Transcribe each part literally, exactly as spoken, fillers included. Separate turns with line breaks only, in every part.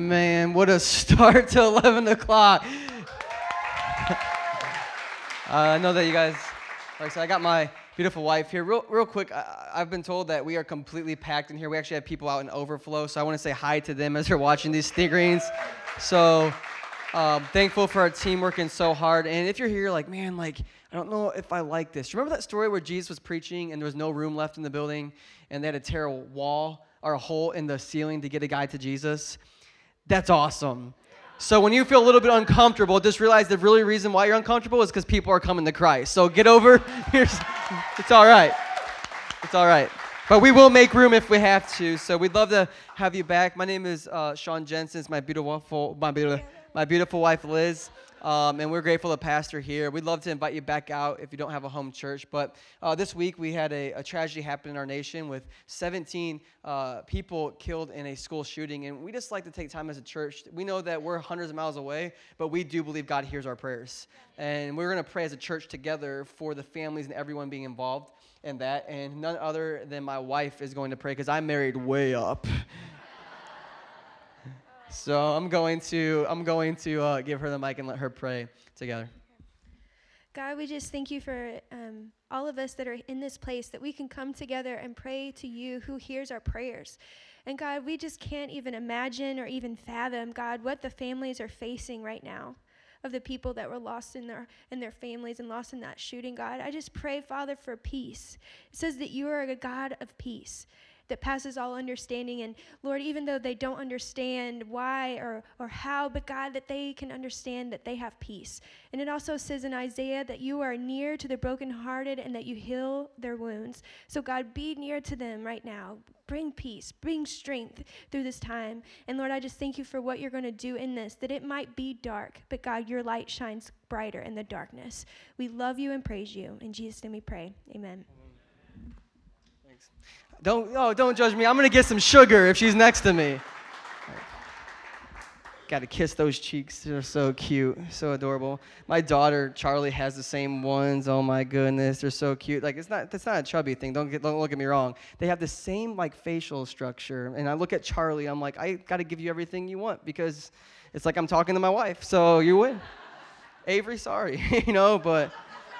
Man, what a start to eleven o'clock. uh, I know that you guys, like I said, I got my beautiful wife here. Real real quick, I, I've been told that we are completely packed in here. We actually have people out in overflow, so I want to say hi to them as they're watching these screens. So um, thankful for our team working so hard. And if you're here like, man, like, I don't know if I like this. Remember that story where Jesus was preaching and there was no room left in the building and they had to tear a wall or a hole in the ceiling to get a guy to Jesus? That's awesome. So when you feel a little bit uncomfortable, just realize the really reason why you're uncomfortable is because people are coming to Christ. So get over. Here's, it's all right. It's all right. But we will make room if we have to. So we'd love to have you back. My name is uh, Sean Jensen. It's my beautiful, my beautiful, my beautiful wife, Liz. Um, and we're grateful to pastor here. We'd love to invite you back out if you don't have a home church. But uh, this week we had a, a tragedy happen in our nation with seventeen uh, people killed in a school shooting. And we just like to take time as a church. We know that we're hundreds of miles away, but we do believe God hears our prayers. And we're going to pray as a church together for the families and everyone being involved in that. And none other than my wife is going to pray because I'm married way up. So I'm going to I'm going to uh, give her the mic and let her pray together.
God, we just thank you for um, all of us that are in this place, that we can come together and pray to you who hears our prayers. And God, we just can't even imagine or even fathom, God, what the families are facing right now of the people that were lost in their in their families and lost in that shooting. God, I just pray, Father, for peace. It says that you are a God of peace that passes all understanding. And Lord, even though they don't understand why or or how, but God, that they can understand that they have peace. And it also says in Isaiah that you are near to the brokenhearted and that you heal their wounds. So God, be near to them right now. Bring peace, bring strength through this time. And Lord, I just thank you for what you're going to do in this, that it might be dark, but God, your light shines brighter in the darkness. We love you and praise you. In Jesus' name we pray. Amen.
Don't, oh, don't judge me. I'm going to get some sugar if she's next to me. Got to kiss those cheeks. They're so cute, so adorable. My daughter, Charlie, has the same ones. Oh, my goodness. They're so cute. Like, it's not, that's not a chubby thing. Don't get, don't look at me wrong. They have the same, like, facial structure. And I look at Charlie. I'm like, I got to give you everything you want because it's like I'm talking to my wife. So you win. Avery, sorry, you know, but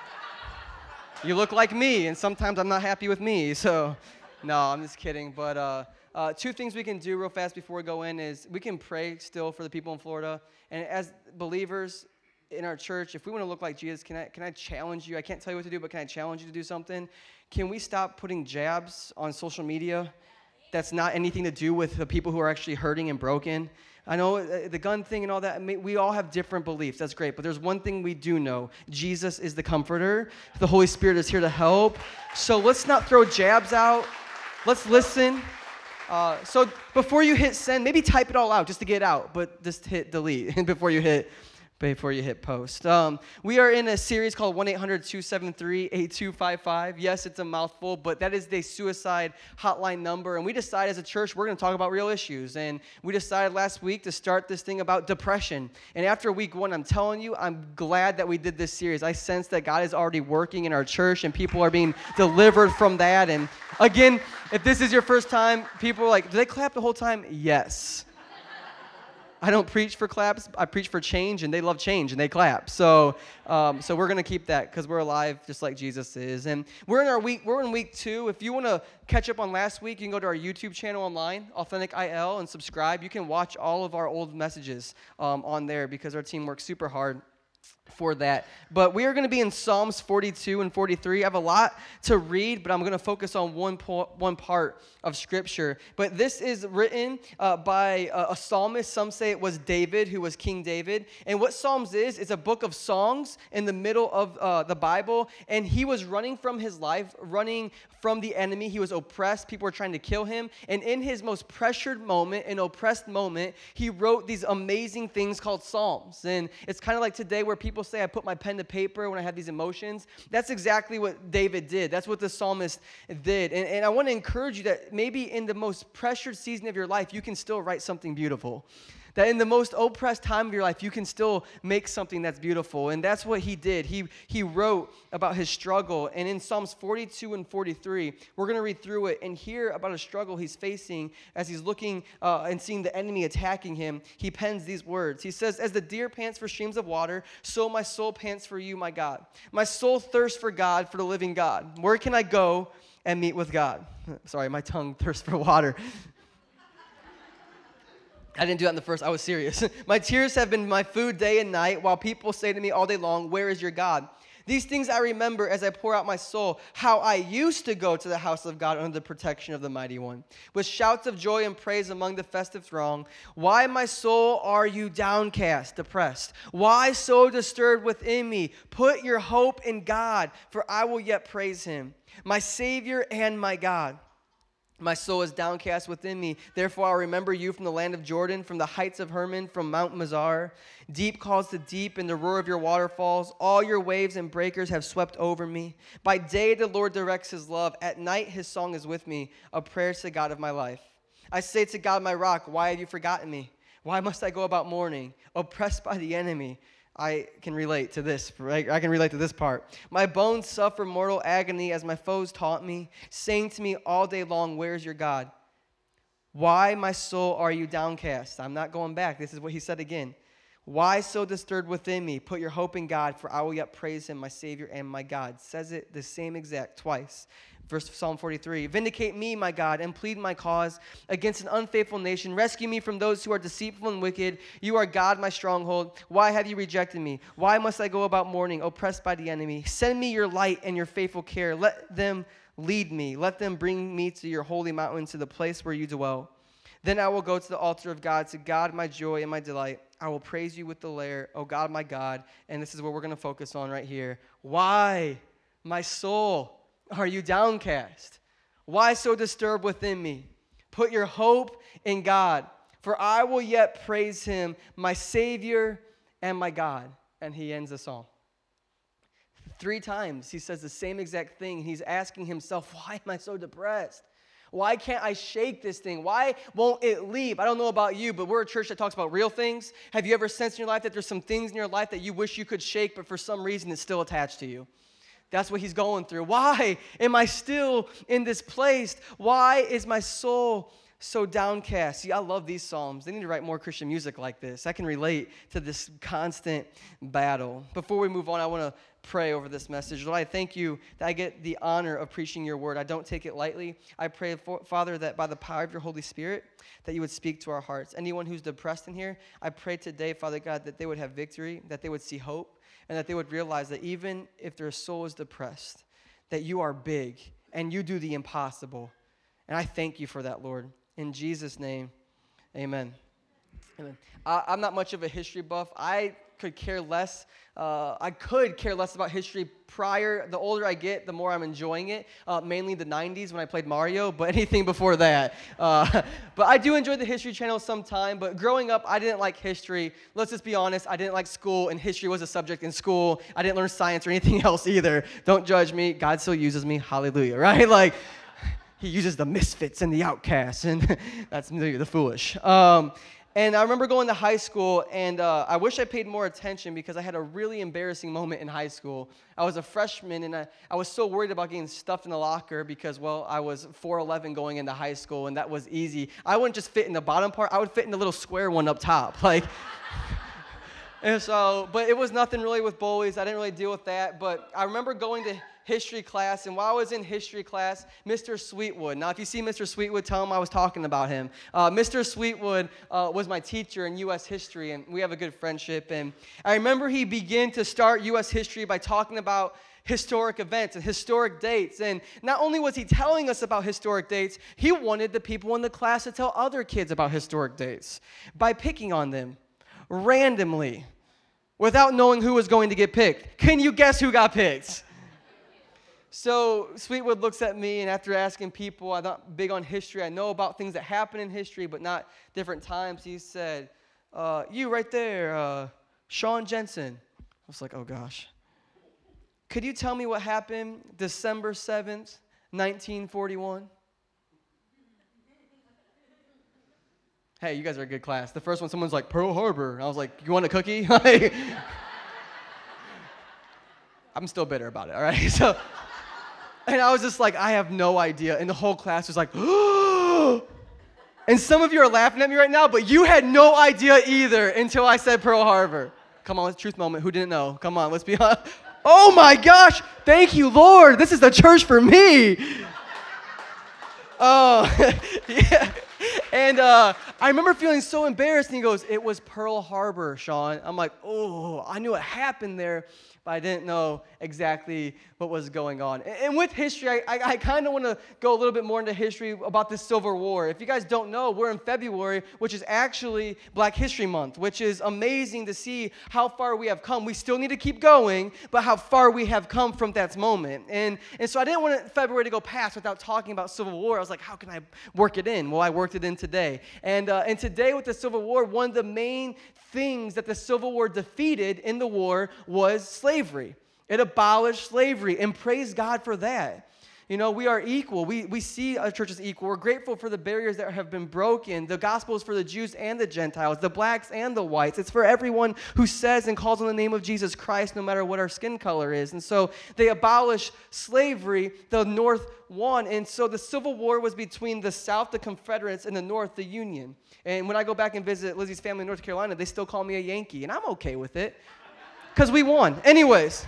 you look like me, and sometimes I'm not happy with me, so... No, I'm just kidding. But uh, uh, two things we can do real fast before we go in is we can pray still for the people in Florida. And as believers in our church, if we want to look like Jesus, can I can I challenge you? I can't tell you what to do, but can I challenge you to do something? Can we stop putting jabs on social media that's not anything to do with the people who are actually hurting and broken? I know the gun thing and all that, we all have different beliefs. That's great. But there's one thing we do know. Jesus is the comforter. The Holy Spirit is here to help. So let's not throw jabs out. Let's listen. Uh, so before you hit send, maybe type it all out just to get it out, but just hit delete before you hit before you hit post. Um, we are in a series called one eight hundred two seven three eight two five five. Yes, it's a mouthful, but that is the suicide hotline number. And we decided as a church we're going to talk about real issues. And we decided last week to start this thing about depression. And after week one, I'm telling you, I'm glad that we did this series. I sense that God is already working in our church and people are being delivered from that. And again, if this is your first time, people are like, do they clap the whole time? Yes. I don't preach for claps. I preach for change, and they love change, and they clap. So, um, so we're gonna keep that because we're alive, just like Jesus is. And we're in our week. We're in week two. If you want to catch up on last week, you can go to our YouTube channel online, Authentic I L, and subscribe. You can watch all of our old messages um, on there because our team works super hard for that. But we are going to be in Psalms forty-two and forty-three. I have a lot to read, but I'm going to focus on one po- one part of Scripture. But this is written uh, by a, a psalmist. Some say it was David, who was King David. And what Psalms is, is a book of songs in the middle of uh, the Bible. And he was running from his life, running from the enemy. He was oppressed. People were trying to kill him. And in his most pressured moment, an oppressed moment, he wrote these amazing things called Psalms. And it's kind of like today where people say, I put my pen to paper when I have these emotions. That's exactly what David did. That's what the psalmist did. And, and I want to encourage you that maybe in the most pressured season of your life, you can still write something beautiful. That in the most oppressed time of your life, you can still make something that's beautiful. And that's what he did. He, he wrote about his struggle. And in Psalms forty-two and forty-three, we're going to read through it and hear about a struggle he's facing as he's looking uh, and seeing the enemy attacking him. He pens these words. He says, as the deer pants for streams of water, so my soul pants for you, my God. My soul thirsts for God, for the living God. Where can I go and meet with God? Sorry, my tongue thirsts for water. I didn't do that in the first. I was serious. My tears have been my food day and night, while people say to me all day long, where is your God? These things I remember as I pour out my soul, how I used to go to the house of God under the protection of the Mighty One, with shouts of joy and praise among the festive throng. Why, my soul, are you downcast, depressed? Why so disturbed within me? Put your hope in God, for I will yet praise him, my Savior and my God. My soul is downcast within me. Therefore, I'll remember you from the land of Jordan, from the heights of Hermon, from Mount Mizar. Deep calls to deep in the roar of your waterfalls. All your waves and breakers have swept over me. By day, the Lord directs his love. At night, his song is with me, a prayer to God of my life. I say to God, my rock, why have you forgotten me? Why must I go about mourning, oppressed by the enemy? I can relate to this, right? I can relate to this part. My bones suffer mortal agony as my foes taunt me, saying to me all day long, where's your God? Why, my soul, are you downcast? I'm not going back. This is what he said again. Why so disturbed within me? Put your hope in God, for I will yet praise him, my Savior and my God. Says it the same exact twice. Verse Psalm forty-three, vindicate me, my God, and plead my cause against an unfaithful nation. Rescue me from those who are deceitful and wicked. You are God, my stronghold. Why have you rejected me? Why must I go about mourning, oppressed by the enemy? Send me your light and your faithful care. Let them lead me. Let them bring me to your holy mountain, to the place where you dwell. Then I will go to the altar of God, to God my joy and my delight. I will praise you with the lyre, O God, my God. And this is what we're going to focus on right here. Why, my soul, are you downcast? Why so disturbed within me? Put your hope in God, for I will yet praise him, my Savior and my God. And he ends the song. Three times he says the same exact thing. He's asking himself, why am I so depressed? Why can't I shake this thing? Why won't it leave? I don't know about you, but we're a church that talks about real things. Have you ever sensed in your life that there's some things in your life that you wish you could shake, but for some reason it's still attached to you? That's what he's going through. Why am I still in this place? Why is my soul so downcast? See, I love these psalms. They need to write more Christian music like this. I can relate to this constant battle. Before we move on, I want to pray over this message. Lord, I thank you that I get the honor of preaching your word. I don't take it lightly. I pray, for, Father, that by the power of your Holy Spirit, that you would speak to our hearts. Anyone who's depressed in here, I pray today, Father God, that they would have victory, that they would see hope, and that they would realize that even if their soul is depressed, that you are big and you do the impossible. And I thank you for that, Lord. In Jesus' name, amen. Amen. I, I'm not much of a history buff. I could care less. Uh, I could care less about history prior. The older I get, the more I'm enjoying it. Uh, mainly the nineties when I played Mario, but anything before that. Uh, but I do enjoy the History Channel sometime. But growing up, I didn't like history. Let's just be honest. I didn't like school, and history was a subject in school. I didn't learn science or anything else either. Don't judge me. God still uses me. Hallelujah, right? Like, he uses the misfits and the outcasts, and that's me, the foolish. Um, And I remember going to high school, and uh, I wish I paid more attention because I had a really embarrassing moment in high school. I was a freshman, and I, I was so worried about getting stuffed in the locker because, well, I was four eleven going into high school, and that was easy. I wouldn't just fit in the bottom part. I would fit in the little square one up top. Like, and so, but it was nothing really with bullies. I didn't really deal with that. But I remember going to history class, and while I was in history class, Mister Sweetwood. Now, if you see Mister Sweetwood, tell him I was talking about him. Uh, Mister Sweetwood uh, was my teacher in U S history, and we have a good friendship. And I remember he began to start U S history by talking about historic events and historic dates. And not only was he telling us about historic dates, he wanted the people in the class to tell other kids about historic dates by picking on them randomly without knowing who was going to get picked. Can you guess who got picked? So Sweetwood looks at me, and after asking people, I'm not big on history. I know about things that happen in history, but not different times. He said, uh, you right there, uh, Sean Jensen. I was like, oh, gosh. Could you tell me what happened December seventh, nineteen forty-one? Hey, you guys are a good class. The first one, someone's like, Pearl Harbor. And I was like, you want a cookie? Like, I'm still bitter about it, all right? So, and I was just like, I have no idea. And the whole class was like, and some of you are laughing at me right now, but you had no idea either until I said Pearl Harbor. Come on, truth moment. Who didn't know? Come on, let's be honest. Oh my gosh, thank you, Lord. This is the church for me. Oh, yeah. And uh, I remember feeling so embarrassed, and he goes, it was Pearl Harbor, Sean. I'm like, oh, I knew it happened there, but I didn't know exactly what was going on. And, and with history, I, I, I kind of want to go a little bit more into history about the Civil War. If you guys don't know, we're in February, which is actually Black History Month, which is amazing to see how far we have come. We still need to keep going, but how far we have come from that moment. And, and so I didn't want February to go past without talking about Civil War. I was like, how can I work it in? Well, I worked it in today. And, uh, and today with the Civil War, one of the main things that the Civil War defeated in the war was slavery. It abolished slavery, and praise God for that. You know, we are equal. We, we see our church as equal. We're grateful for the barriers that have been broken. The gospel is for the Jews and the Gentiles, the blacks and the whites. It's for everyone who says and calls on the name of Jesus Christ, no matter what our skin color is. And so they abolished slavery. The North won. And so the Civil War was between the South, the Confederates, and the North, the Union. And when I go back and visit Lizzie's family in North Carolina, they still call me a Yankee, and I'm okay with it because we won. Anyways.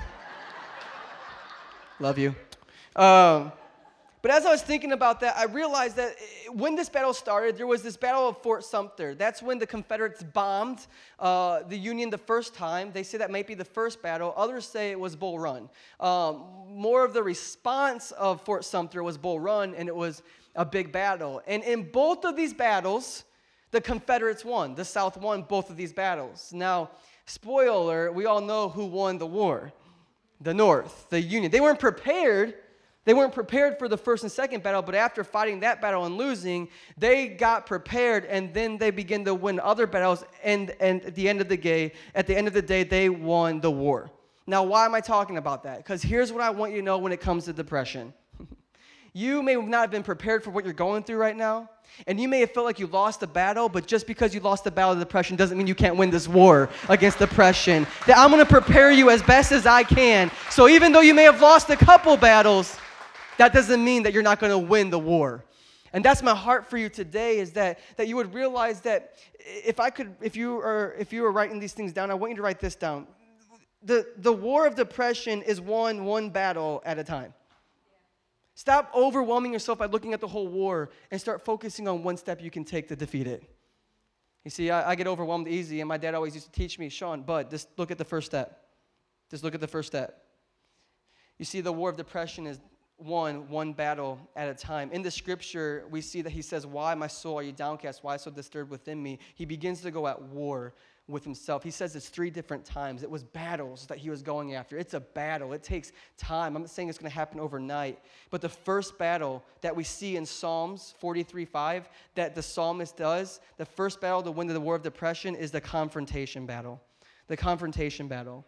Love you. Um, but as I was thinking about that, I realized that when this battle started, there was this battle of Fort Sumter. That's when the Confederates bombed uh, the Union the first time. They say that might be the first battle. Others say it was Bull Run. Um, more of the response of Fort Sumter was Bull Run, and it was a big battle. And in both of these battles, the Confederates won. The South won both of these battles. Now, spoiler, we all know who won the war. The North, the Union. They weren't prepared. They weren't prepared for the first and second battle, but after fighting that battle and losing, they got prepared, and then they began to win other battles, and, and at the end of the day, at the end of the day, they won the war. Now, why am I talking about that? Because here's what I want you to know when it comes to depression. You may not have been prepared for what you're going through right now, and you may have felt like you lost the battle, but just because you lost the battle of depression doesn't mean you can't win this war against depression. That I'm going to prepare you as best as I can. So even though you may have lost a couple battles, that doesn't mean that you're not going to win the war. And that's my heart for you today, is that, that you would realize that if I could, if you are, if you were writing these things down, I want you to write this down. The, the war of depression is won one battle at a time. Stop overwhelming yourself by looking at the whole war and start focusing on one step you can take to defeat it. You see, I, I get overwhelmed easy, and my dad always used to teach me, Sean, bud, just look at the first step. Just look at the first step. You see, the war of depression is won one battle at a time. In the scripture, we see that he says, why, my soul, are you downcast? Why so disturbed within me? He begins to go at war with himself. He says it's three different times. It was battles that he was going after. It's a battle. It takes time. I'm not saying it's going to happen overnight. But the first battle that we see in Psalms forty-three five that the psalmist does, the first battle to win the war of depression is the confrontation battle. The confrontation battle.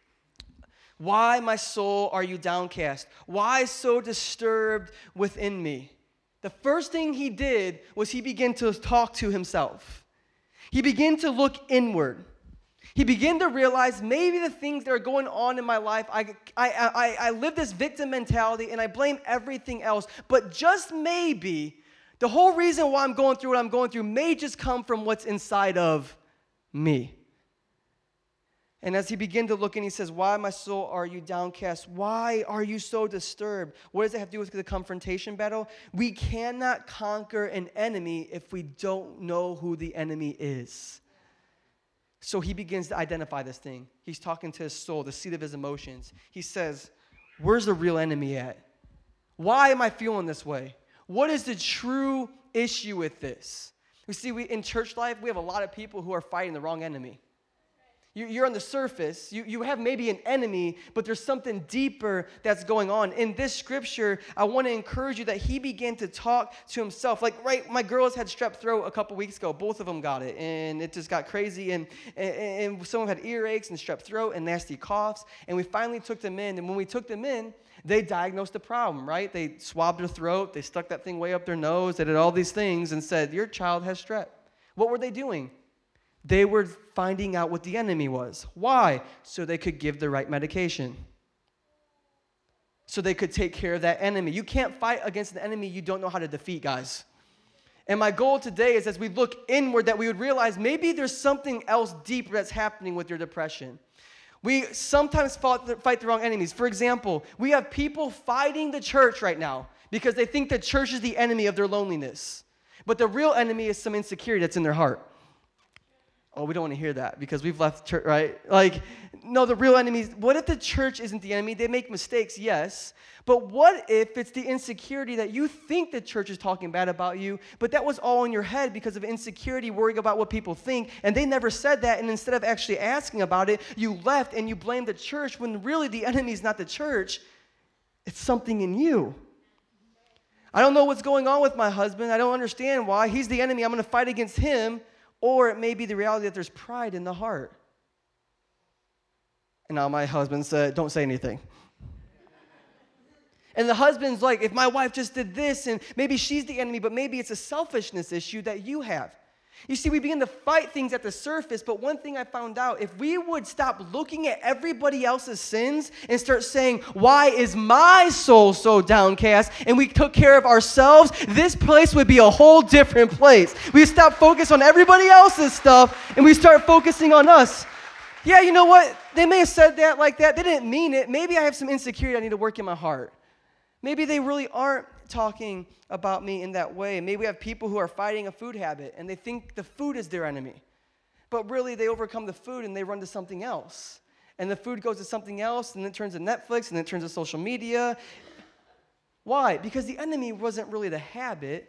Why, my soul, are you downcast? Why so disturbed within me? The first thing he did was he began to talk to himself. He began to look inward. He began to realize maybe the things that are going on in my life, I, I, I, I live this victim mentality and I blame everything else. But just maybe, the whole reason why I'm going through what I'm going through may just come from what's inside of me. And as he began to look in, he says, why, my soul, are you downcast? Why are you so disturbed? What does it have to do with the confrontation battle? We cannot conquer an enemy if we don't know who the enemy is. So he begins to identify this thing. He's talking to his soul, the seat of his emotions. He says, where's the real enemy at? Why am I feeling this way? What is the true issue with this? You see, we in church life, we have a lot of people who are fighting the wrong enemy. You're on the surface. You, you have maybe an enemy, but there's something deeper that's going on. In this scripture, I want to encourage you that he began to talk to himself. Like, right, my girls had strep throat a couple weeks ago. Both of them got it, and it just got crazy. And, and, and some of them had earaches and strep throat and nasty coughs. And we finally took them in. And when we took them in, they diagnosed the problem, right? They swabbed their throat. They stuck that thing way up their nose. They did all these things and said, your child has strep. What were they doing? They were finding out what the enemy was. Why? So they could give the right medication. So they could take care of that enemy. You can't fight against an enemy you don't know how to defeat, guys. And my goal today is as we look inward that we would realize maybe there's something else deeper that's happening with your depression. We sometimes fight the wrong enemies. For example, we have people fighting the church right now because they think the church is the enemy of their loneliness. But the real enemy is some insecurity that's in their heart. Oh, we don't want to hear that because we've left church, right? Like, no, the real enemy is, what if the church isn't the enemy? They make mistakes, yes. But what if it's the insecurity that you think the church is talking bad about you, but that was all in your head because of insecurity, worrying about what people think, and they never said that, and instead of actually asking about it, you left and you blamed the church when really the enemy is not the church, it's something in you. I don't know what's going on with my husband. I don't understand why. He's the enemy. I'm going to fight against him. Or it may be the reality that there's pride in the heart. And now my husband said, don't say anything. And the husband's like, if my wife just did this, and maybe she's the enemy, but maybe it's a selfishness issue that you have. You see, we begin to fight things at the surface, but one thing I found out, if we would stop looking at everybody else's sins and start saying, why is my soul so downcast, and we took care of ourselves, this place would be a whole different place. We stop focusing on everybody else's stuff, and we start focusing on us. Yeah, you know what? They may have said that like that. They didn't mean it. Maybe I have some insecurity I need to work in my heart. Maybe they really aren't talking about me in that way. Maybe we have people who are fighting a food habit and they think the food is their enemy. But really they overcome the food and they run to something else. And the food goes to something else and then it turns to Netflix and then it turns to social media. Why? Because the enemy wasn't really the habit.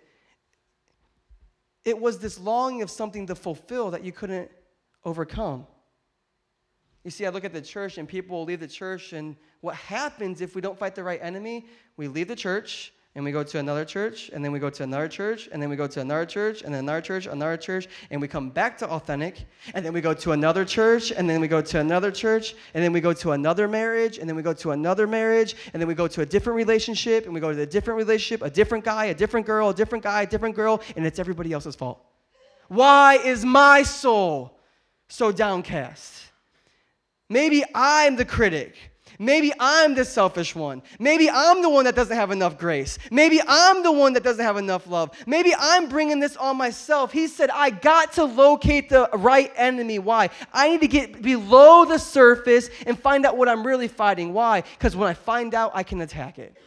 It was this longing of something to fulfill that you couldn't overcome. You see, I look at the church and people will leave the church, and what happens if we don't fight the right enemy? We leave the church, and we go to another church, and then we go to another church, and then we go to another church, and then another church, another church, and we come back to authentic, and then we go to another church, and then we go to another church, and then we go to another marriage, and then we go to another marriage, and then we go to a different relationship, and we go to a different relationship, a different guy, a different girl, a different guy, a different girl, and it's everybody else's fault. Why is my soul so downcast? Maybe I'm the critic. Maybe I'm the selfish one. Maybe I'm the one that doesn't have enough grace. Maybe I'm the one that doesn't have enough love. Maybe I'm bringing this on myself. He said, I got to locate the right enemy. Why? I need to get below the surface and find out what I'm really fighting. Why? Because when I find out, I can attack it.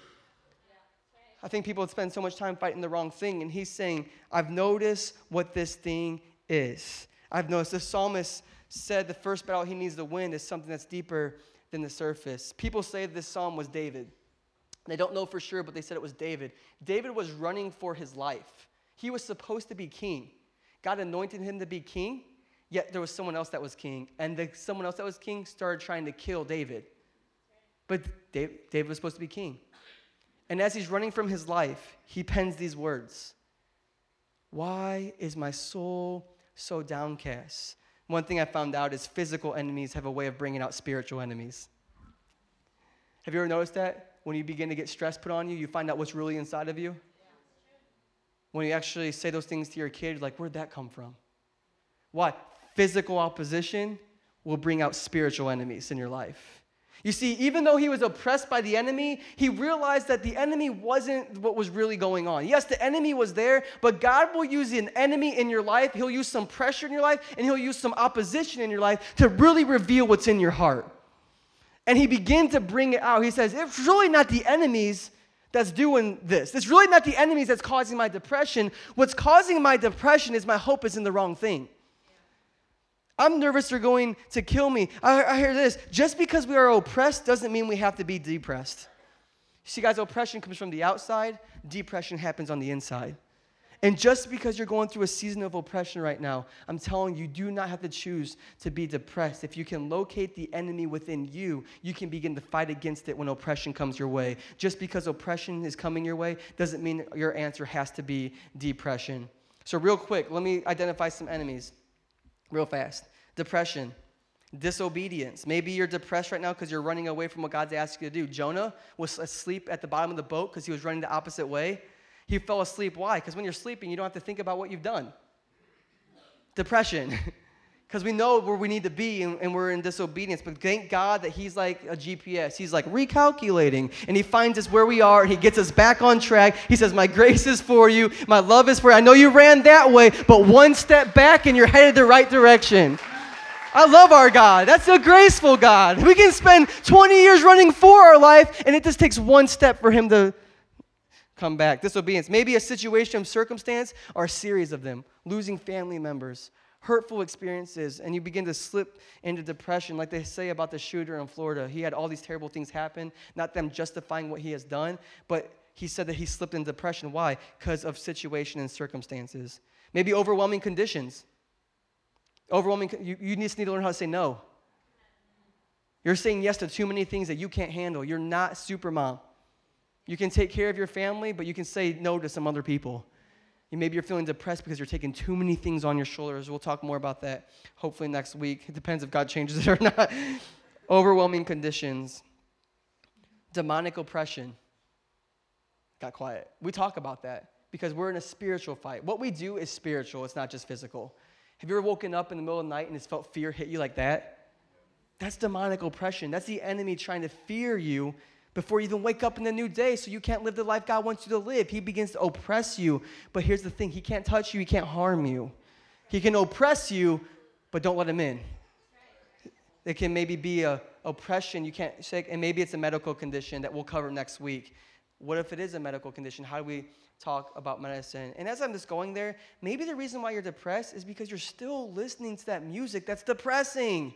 I think people spend so much time fighting the wrong thing, and he's saying, I've noticed what this thing is. I've noticed. The psalmist said the first battle he needs to win is something that's deeper than the surface. People say this psalm was David. They don't know for sure, but they said it was David. David was running for his life. He was supposed to be king. God anointed him to be king, yet there was someone else that was king. And the someone else that was king started trying to kill David. But David, David was supposed to be king. And as he's running from his life, he pens these words. Why is my soul so downcast? One thing I found out is physical enemies have a way of bringing out spiritual enemies. Have you ever noticed that? When you begin to get stress put on you, you find out what's really inside of you. When you actually say those things to your kid, you're like, where'd that come from? Why? Physical opposition will bring out spiritual enemies in your life. You see, even though he was oppressed by the enemy, he realized that the enemy wasn't what was really going on. Yes, the enemy was there, but God will use an enemy in your life. He'll use some pressure in your life, and he'll use some opposition in your life to really reveal what's in your heart. And he began to bring it out. He says, it's really not the enemies that's doing this. It's really not the enemies that's causing my depression. What's causing my depression is my hope is in the wrong thing. I'm nervous they're going to kill me. I, I hear this. Just because we are oppressed doesn't mean we have to be depressed. See, guys, oppression comes from the outside. Depression happens on the inside. And just because you're going through a season of oppression right now, I'm telling you, you do not have to choose to be depressed. If you can locate the enemy within you, you can begin to fight against it when oppression comes your way. Just because oppression is coming your way doesn't mean your answer has to be depression. So real quick, let me identify some enemies. Real fast. Depression, disobedience. Maybe you're depressed right now because you're running away from what God's asked you to do. Jonah was asleep at the bottom of the boat because he was running the opposite way. He fell asleep. Why? Because when you're sleeping, you don't have to think about what you've done. Depression. Because we know where we need to be and, and we're in disobedience. But thank God that he's like a G P S. He's like recalculating. And he finds us where we are and he gets us back on track. He says, my grace is for you. My love is for you. I know you ran that way, but one step back and you're headed the right direction. I love our God. That's a graceful God. We can spend twenty years running for our life and it just takes one step for him to come back. Disobedience. Maybe a situation of circumstance or a series of them. Losing family members. Hurtful experiences, and you begin to slip into depression, like they say about the shooter in Florida. He had all these terrible things happen, not them justifying what he has done, but he said that he slipped into depression. Why? Because of situation and circumstances. Maybe overwhelming conditions. Overwhelming, you, you just need to learn how to say no. You're saying yes to too many things that you can't handle. You're not super mom. You can take care of your family, but you can say no to some other people. Maybe you're feeling depressed because you're taking too many things on your shoulders. We'll talk more about that hopefully next week. It depends if God changes it or not. Overwhelming conditions. Demonic oppression. Got quiet. We talk about that because we're in a spiritual fight. What we do is spiritual. It's not just physical. Have you ever woken up in the middle of the night and just felt fear hit you like that? That's demonic oppression. That's the enemy trying to fear you before you even wake up in the new day so you can't live the life God wants you to live. He begins to oppress you. But here's the thing. He can't touch you. He can't harm you. He can oppress you, but don't let him in. It can maybe be a oppression you can't shake, and maybe it's a medical condition that we'll cover next week. What if it is a medical condition? How do we talk about medicine? And as I'm just going there, maybe the reason why you're depressed is because you're still listening to that music that's depressing.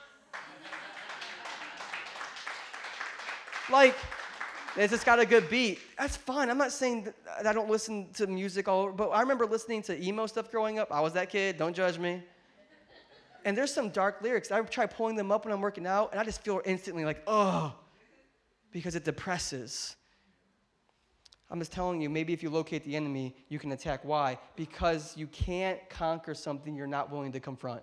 Like, it's just got a good beat. That's fine. I'm not saying that I don't listen to music all over, but I remember listening to emo stuff growing up. I was that kid. Don't judge me. And there's some dark lyrics. I try pulling them up when I'm working out, and I just feel instantly like, oh, because it depresses. I'm just telling you, maybe if you locate the enemy, you can attack. Why? Because you can't conquer something you're not willing to confront.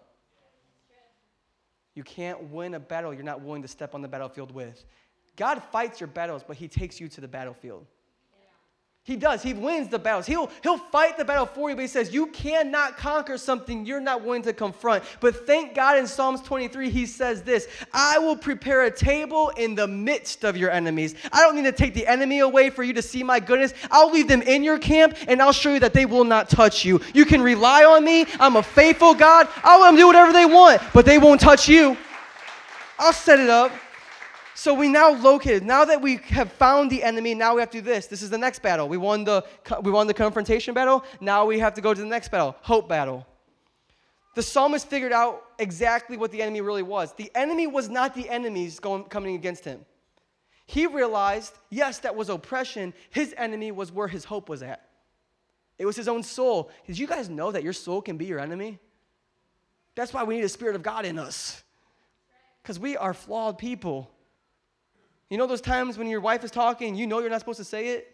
You can't win a battle you're not willing to step on the battlefield with. God fights your battles, but he takes you to the battlefield. Yeah. He does. He wins the battles. He'll, he'll fight the battle for you, but he says you cannot conquer something you're not willing to confront. But thank God in Psalms twenty-three, he says this, I will prepare a table in the midst of your enemies. I don't need to take the enemy away for you to see my goodness. I'll leave them in your camp, and I'll show you that they will not touch you. You can rely on me. I'm a faithful God. I'll let them do whatever they want, but they won't touch you. I'll set it up. So we now located, now that we have found the enemy, now we have to do this. This is the next battle. We won the, we won the confrontation battle. Now we have to go to the next battle, hope battle. The psalmist figured out exactly what the enemy really was. The enemy was not the enemies going, coming against him. He realized, yes, that was oppression. His enemy was where his hope was at. It was his own soul. Did you guys know that your soul can be your enemy? That's why we need the Spirit of God in us. Because we are flawed people. You know those times when your wife is talking and you know you're not supposed to say it?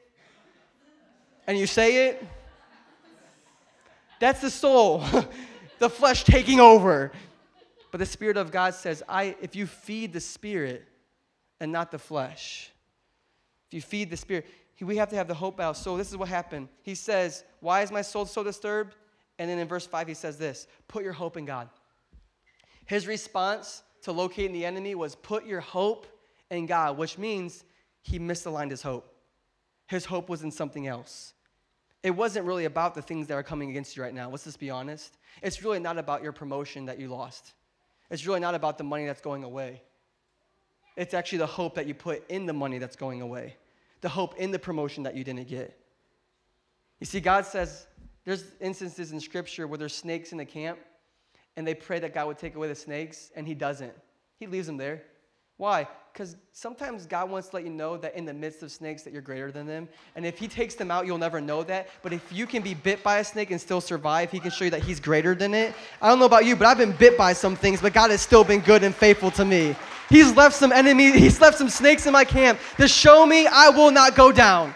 And you say it? That's the soul, the flesh taking over. But the Spirit of God says, I, if you feed the Spirit and not the flesh, if you feed the Spirit, we have to have the hope battle. So this is what happened. He says, why is my soul so disturbed? And then in verse five, he says this, put your hope in God. His response to locating the enemy was put your hope in God, which means he misaligned his hope. His hope was in something else. It wasn't really about the things that are coming against you right now. Let's just be honest. It's really not about your promotion that you lost. It's really not about the money that's going away. It's actually the hope that you put in the money that's going away. The hope in the promotion that you didn't get. You see, God says, there's instances in Scripture where there's snakes in the camp, and they pray that God would take away the snakes, and he doesn't. He leaves them there. Why? Because sometimes God wants to let you know that in the midst of snakes that you're greater than them. And if he takes them out, you'll never know that. But if you can be bit by a snake and still survive, he can show you that he's greater than it. I don't know about you, but I've been bit by some things, but God has still been good and faithful to me. He's left some enemies, he's left some snakes in my camp to show me I will not go down.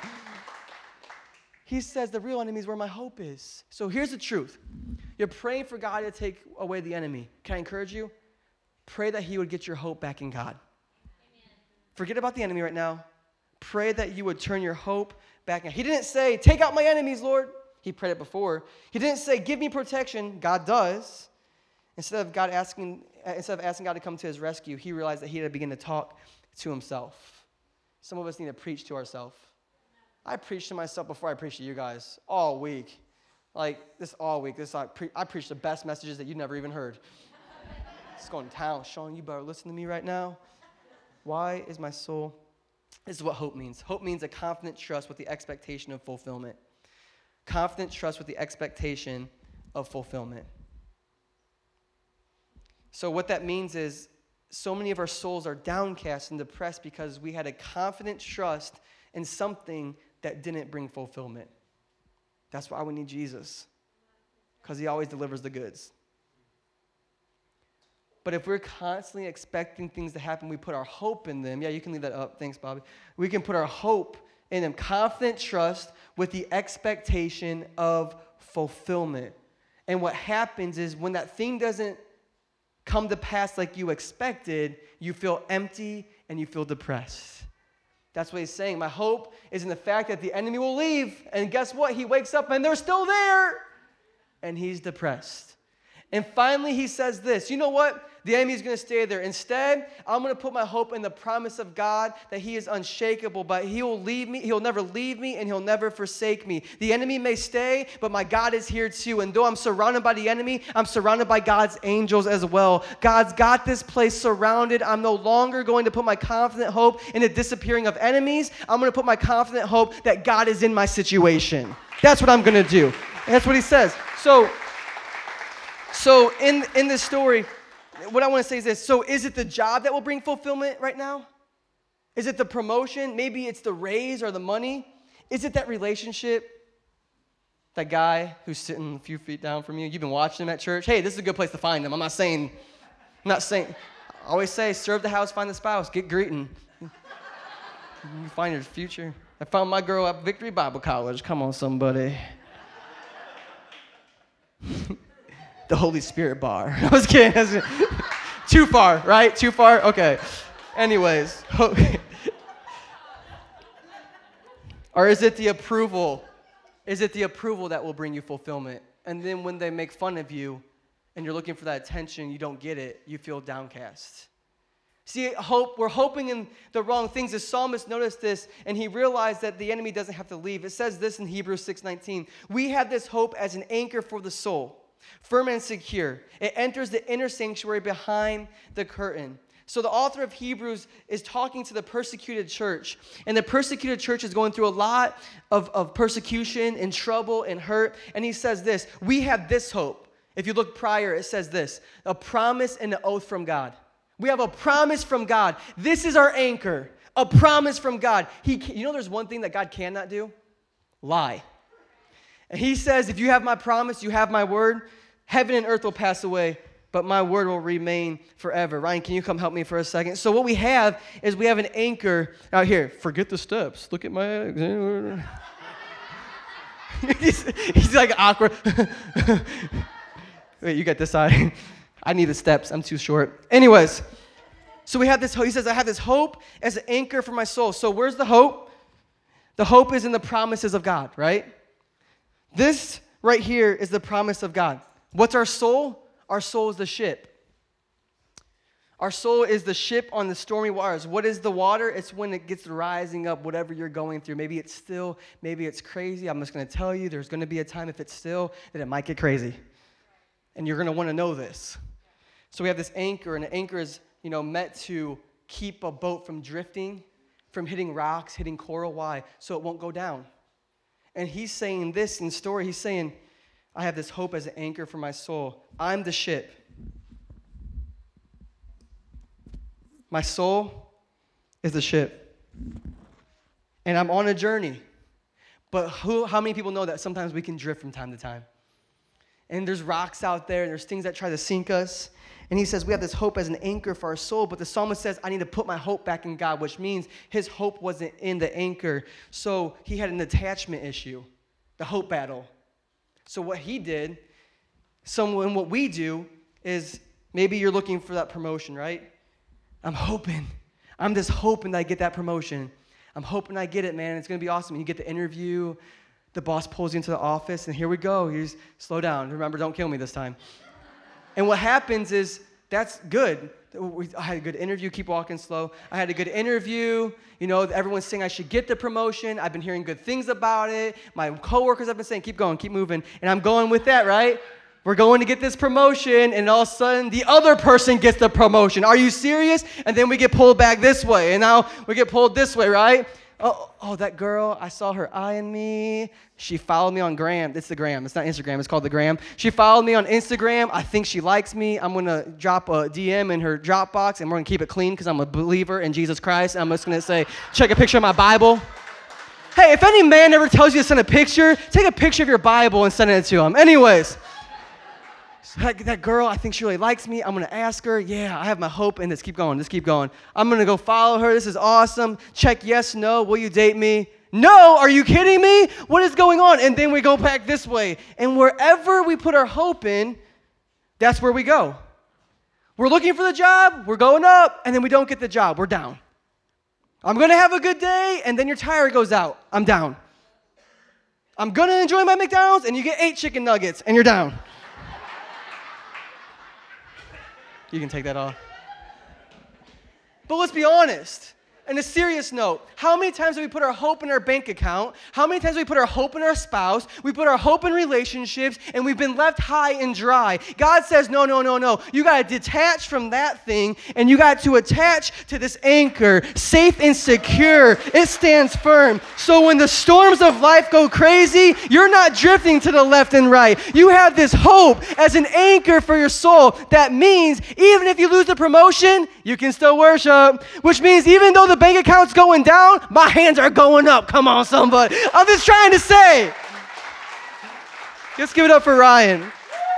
He says the real enemy is where my hope is. So here's the truth. You're praying for God to take away the enemy. Can I encourage you? Pray that he would get your hope back in God. Forget about the enemy right now. Pray that you would turn your hope back in. He didn't say, take out my enemies, Lord. He prayed it before. He didn't say, give me protection. God does. Instead of God asking, instead of asking God to come to his rescue, he realized that he had to begin to talk to himself. Some of us need to preach to ourselves. I preached to myself before I preached to you guys all week. Like, this all week. This I, pre- I preached the best messages that you never even heard. It's going to town. Sean, you better listen to me right now. Why is my soul? This is what hope means. Hope means a confident trust with the expectation of fulfillment. Confident trust with the expectation of fulfillment. So what that means is so many of our souls are downcast and depressed because we had a confident trust in something that didn't bring fulfillment. That's why we need Jesus, because he always delivers the goods. But if we're constantly expecting things to happen, we put our hope in them. Yeah, you can leave that up. Thanks, Bobby. We can put our hope in them. Confident trust with the expectation of fulfillment. And what happens is when that thing doesn't come to pass like you expected, you feel empty and you feel depressed. That's what he's saying. My hope is in the fact that the enemy will leave. And guess what? He wakes up and they're still there. And he's depressed. And finally, he says this. You know what? The enemy is going to stay there. Instead, I'm going to put my hope in the promise of God that he is unshakable, but he will leave me. He'll never leave me, and he'll never forsake me. The enemy may stay, but my God is here too. And though I'm surrounded by the enemy, I'm surrounded by God's angels as well. God's got this place surrounded. I'm no longer going to put my confident hope in the disappearing of enemies. I'm going to put my confident hope that God is in my situation. That's what I'm going to do. And that's what he says. So, so in, in this story, what I want to say is this. So is it the job that will bring fulfillment right now? Is it the promotion? Maybe it's the raise or the money. Is it that relationship? That guy who's sitting a few feet down from you. You've been watching him at church. Hey, this is a good place to find him. I'm not saying, I'm not saying. I always say, serve the house, find the spouse, get greeting. You find your future. I found my girl at Victory Bible College. Come on, somebody. The Holy Spirit bar. I was kidding. Too far, right? Too far? Okay. Anyways. Or is it the approval? Is it the approval that will bring you fulfillment? And then when they make fun of you and you're looking for that attention, you don't get it, you feel downcast. See, hope, we're hoping in the wrong things. The psalmist noticed this, and he realized that the enemy doesn't have to leave. It says this in Hebrews six nineteen. We have this hope as an anchor for the soul, firm and secure. It enters the inner sanctuary behind the curtain. So the author of Hebrews is talking to the persecuted church. And the persecuted church is going through a lot of, of persecution and trouble and hurt. And he says this, we have this hope. If you look prior, it says this, a promise and an oath from God. We have a promise from God. This is our anchor, a promise from God. He, you know there's one thing that God cannot do? Lie. And he says, if you have my promise, you have my word, heaven and earth will pass away, but my word will remain forever. Ryan, can you come help me for a second? So what we have is we have an anchor out here. Forget the steps. Look at my... he's, he's like awkward. Wait, you get this side. I need the steps. I'm too short. Anyways, so we have this hope. He says, I have this hope as an anchor for my soul. So where's the hope? The hope is in the promises of God, right? This right here is the promise of God. What's our soul? Our soul is the ship. Our soul is the ship on the stormy waters. What is the water? It's when it gets rising up, whatever you're going through. Maybe it's still, maybe it's crazy. I'm just going to tell you, there's going to be a time if it's still, that it might get crazy. And you're going to want to know this. So we have this anchor, and an anchor is, you know, meant to keep a boat from drifting, from hitting rocks, hitting coral. Why? So it won't go down. And he's saying this in the story. He's saying, I have this hope as an anchor for my soul. I'm the ship. My soul is the ship. And I'm on a journey. But who, how many people know that sometimes we can drift from time to time? And there's rocks out there, and there's things that try to sink us. And he says we have this hope as an anchor for our soul, but the psalmist says, I need to put my hope back in God, which means his hope wasn't in the anchor. So he had an attachment issue, the hope battle. So what he did, so and what we do is maybe you're looking for that promotion, right? I'm hoping. I'm just hoping that I get that promotion. I'm hoping I get it, man. It's going to be awesome. And you get the interview. The boss pulls you into the office, and here we go. He's, slow down. Remember, don't kill me this time. And what happens is, that's good. I had a good interview. Keep walking slow. I had a good interview. You know, everyone's saying I should get the promotion. I've been hearing good things about it. My coworkers have been saying, keep going, keep moving. And I'm going with that, right? We're going to get this promotion, and all of a sudden, the other person gets the promotion. Are you serious? And then we get pulled back this way, and now we get pulled this way, right? Oh, oh, that girl, I saw her eyeing me. She followed me on Gram. It's the Gram. It's not Instagram. It's called the Gram. She followed me on Instagram. I think she likes me. I'm going to drop a D M in her Dropbox, and we're going to keep it clean because I'm a believer in Jesus Christ. I'm just going to say, check a picture of my Bible. Hey, if any man ever tells you to send a picture, take a picture of your Bible and send it to him. Anyways. That, that girl, I think she really likes me. I'm going to ask her. Yeah, I have my hope in this. Keep going. Just keep going. I'm going to go follow her. This is awesome. Check yes, no. Will you date me? No. Are you kidding me? What is going on? And then we go back this way. And wherever we put our hope in, that's where we go. We're looking for the job. We're going up. And then we don't get the job. We're down. I'm going to have a good day. And then your tire goes out. I'm down. I'm going to enjoy my McDonald's. And you get eight chicken nuggets. And you're down. You can take that off. But let's be honest. On a serious note, how many times have we put our hope in our bank account? How many times have we put our hope in our spouse? We put our hope in relationships, and we've been left high and dry. God says, no, no, no, no. You got to detach from that thing, and you got to attach to this anchor, safe and secure. It stands firm. So when the storms of life go crazy, you're not drifting to the left and right. You have this hope as an anchor for your soul. That means even if you lose the promotion, you can still worship, which means even though the bank account's going down, my hands are going up. Come on, somebody. I'm just trying to say. Let's give it up for Ryan.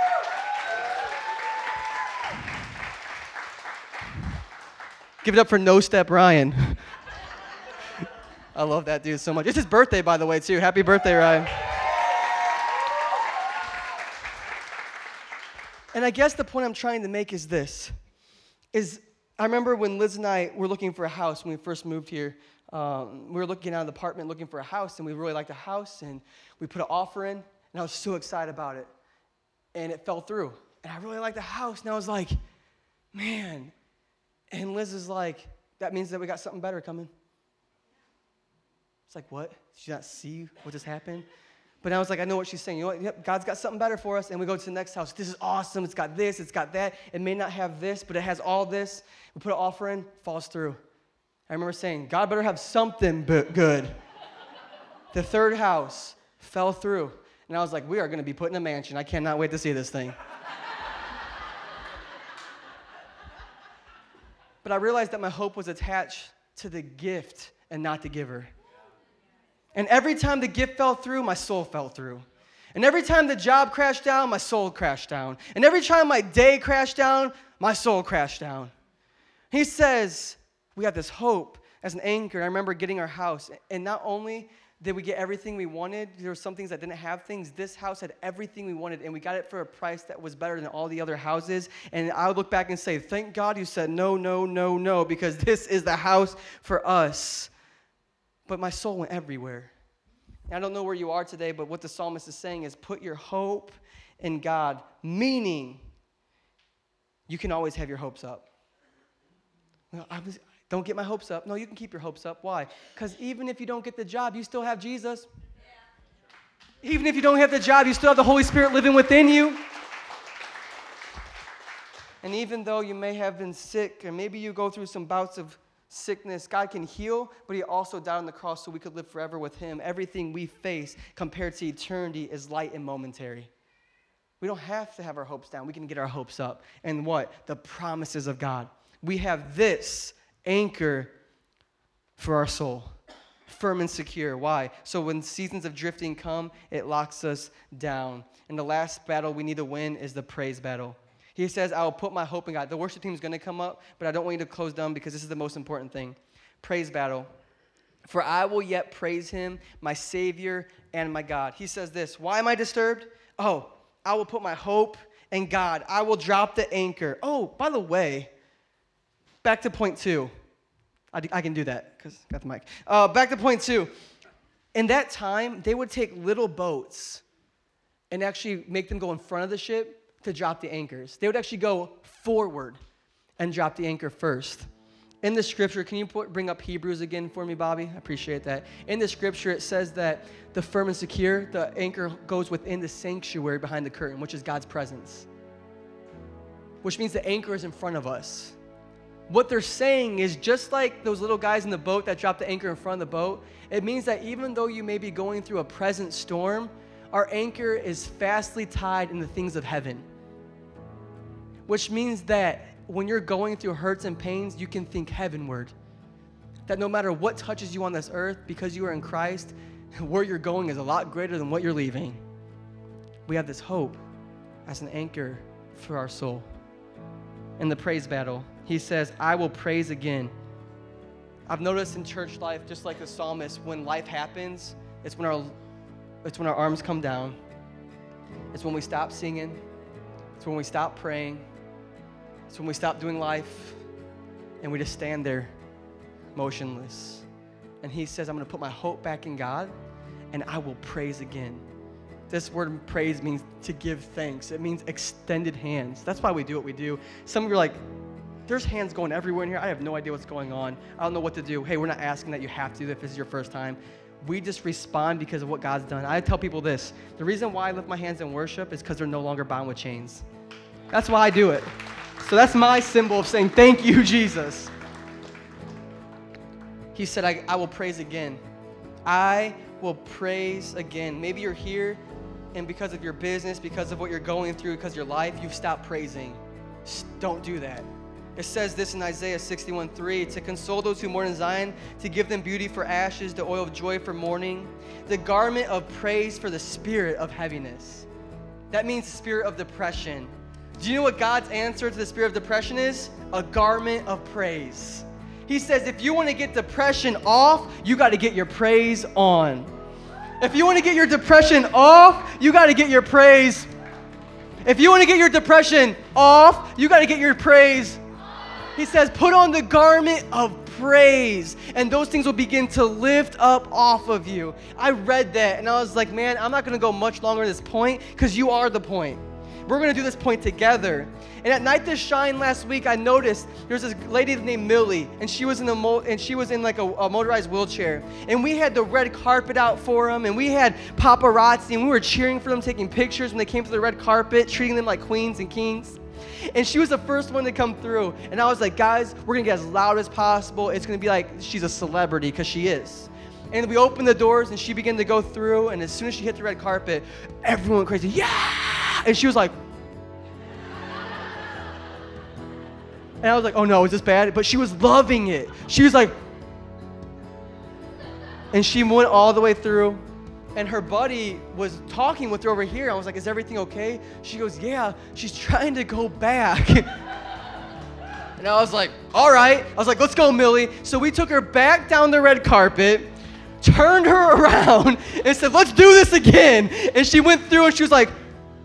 Give it up for No Step Ryan. I love that dude so much. It's his birthday, by the way, too. Happy birthday, Ryan. And I guess the point I'm trying to make is this, is I remember when Liz and I were looking for a house when we first moved here. Um, we were looking at an apartment, looking for a house, and we really liked the house, and we put an offer in, and I was so excited about it, and it fell through. And I really liked the house, and I was like, man. And Liz is like, that means that we got something better coming. It's like, what? Did you not see what just happened? But I was like, I know what she's saying. You know what? Yep, God's got something better for us. And we go to the next house. This is awesome. It's got this. It's got that. It may not have this, but it has all this. We put an offer in, falls through. I remember saying, God better have something b- good. The third house fell through. And I was like, we are going to be put in a mansion. I cannot wait to see this thing. But I realized that my hope was attached to the gift and not the giver. And every time the gift fell through, my soul fell through. And every time the job crashed down, my soul crashed down. And every time my day crashed down, my soul crashed down. He says, we have this hope as an anchor. I remember getting our house. And not only did we get everything we wanted, there were some things that didn't have things. This house had everything we wanted, and we got it for a price that was better than all the other houses. And I would look back and say, thank God you said no, no, no, no, because this is the house for us. But my soul went everywhere. And I don't know where you are today, but what the psalmist is saying is put your hope in God, meaning you can always have your hopes up. No, I was, don't get my hopes up. No, you can keep your hopes up. Why? Because even if you don't get the job, you still have Jesus. Yeah. Even if you don't have the job, you still have the Holy Spirit living within you. And even though you may have been sick, or maybe you go through some bouts of sickness, God can heal, but he also died on the cross so we could live forever with him. Everything we face compared to eternity is light and momentary. We don't have to have our hopes down. We can get our hopes up. And what? The promises of God. We have this anchor for our soul, firm and secure. Why? So when seasons of drifting come, it locks us down. And the last battle we need to win is the praise battle. He says, I will put my hope in God. The worship team is going to come up, but I don't want you to close down because this is the most important thing. Praise battle. For I will yet praise him, my Savior and my God. He says this, why am I disturbed? Oh, I will put my hope in God. I will drop the anchor. Oh, by the way, back to point two. I, I can do that because I got the mic. Uh, back to point two. In that time, they would take little boats and actually make them go in front of the ship to drop the anchors. They would actually go forward and drop the anchor first. In the scripture, can you put, bring up Hebrews again for me, Bobby? I appreciate that. In the scripture, it says that the firm and secure, the anchor goes within the sanctuary behind the curtain, which is God's presence, which means the anchor is in front of us. What they're saying is, just like those little guys in the boat that dropped the anchor in front of the boat, it means that even though you may be going through a present storm, our anchor is fastly tied in the things of heaven, which means that when you're going through hurts and pains, you can think heavenward. That no matter what touches you on this earth, because you are in Christ, where you're going is a lot greater than what you're leaving. We have this hope as an anchor for our soul. In the praise battle, he says, I will praise again. I've noticed in church life, just like the psalmist, when life happens, it's when our it's when our arms come down. It's when we stop singing. It's when we stop praying. It's when we stop doing life and we just stand there motionless. And he says, I'm going to put my hope back in God and I will praise again. This word praise means to give thanks. It means extended hands. That's why we do what we do. Some of you are like, there's hands going everywhere in here. I have no idea what's going on. I don't know what to do. Hey, we're not asking that you have to if this is your first time. We just respond because of what God's done. I tell people this. The reason why I lift my hands in worship is because they're no longer bound with chains. That's why I do it. So that's my symbol of saying, thank you, Jesus. He said, I, I will praise again. I will praise again. Maybe you're here, and because of your business, because of what you're going through, because of your life, you've stopped praising. Just don't do that. It says this in Isaiah sixty-one three, to console those who mourn in Zion, to give them beauty for ashes, the oil of joy for mourning, the garment of praise for the spirit of heaviness. That means the spirit of depression. Do you know what God's answer to the spirit of depression is? A garment of praise. He says, if you want to get depression off, you got to get your praise on. If you want to get your depression off, you got to get your praise. If you want to get your depression off, you got to get your praise. He says, put on the garment of praise, and those things will begin to lift up off of you. I read that, and I was like, man, I'm not going to go much longer at this point, because you are the point. We're going to do this point together. And at Night to Shine last week, I noticed there's this lady named Millie, and she was in a mo- and she was in like a, a motorized wheelchair. And we had the red carpet out for them, and we had paparazzi, and we were cheering for them, taking pictures when they came to the red carpet, treating them like queens and kings. And she was the first one to come through. And I was like, guys, we're going to get as loud as possible. It's going to be like she's a celebrity, because she is. And we opened the doors, and she began to go through. And as soon as she hit the red carpet, everyone went crazy. Yeah! And she was like, and I was like, oh no, is this bad? But she was loving it. She was like, and she went all the way through. And her buddy was talking with her over here. I was like, is everything okay? She goes, yeah, she's trying to go back. And I was like, all right. I was like, let's go, Millie. So we took her back down the red carpet, turned her around, and said, let's do this again. And she went through, and she was like,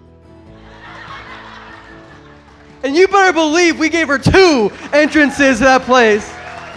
and you better believe we gave her two entrances to that place.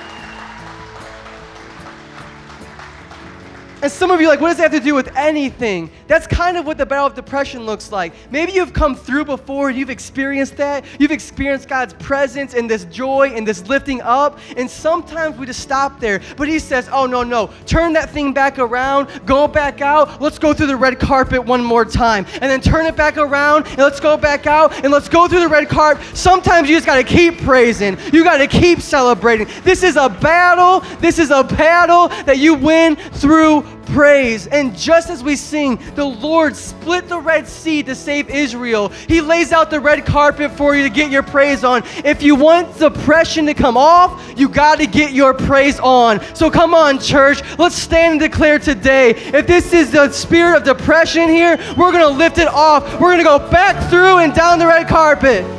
And some of you are like, what does that have to do with anything? That's kind of what the battle of depression looks like. Maybe you've come through before and you've experienced that. You've experienced God's presence and this joy and this lifting up. And sometimes we just stop there. But he says, oh, no, no. Turn that thing back around. Go back out. Let's go through the red carpet one more time. And then turn it back around and let's go back out and let's go through the red carpet. Sometimes you just got to keep praising. You got to keep celebrating. This is a battle. This is a battle that you win through praise. And just as we sing, the Lord split the Red Sea to save Israel. He lays out the red carpet for you to get your praise on. If you want depression to come off, you got to get your praise on. So come on, church. Let's stand and declare today, if this is the spirit of depression here, we're going to lift it off. We're going to go back through and down the red carpet.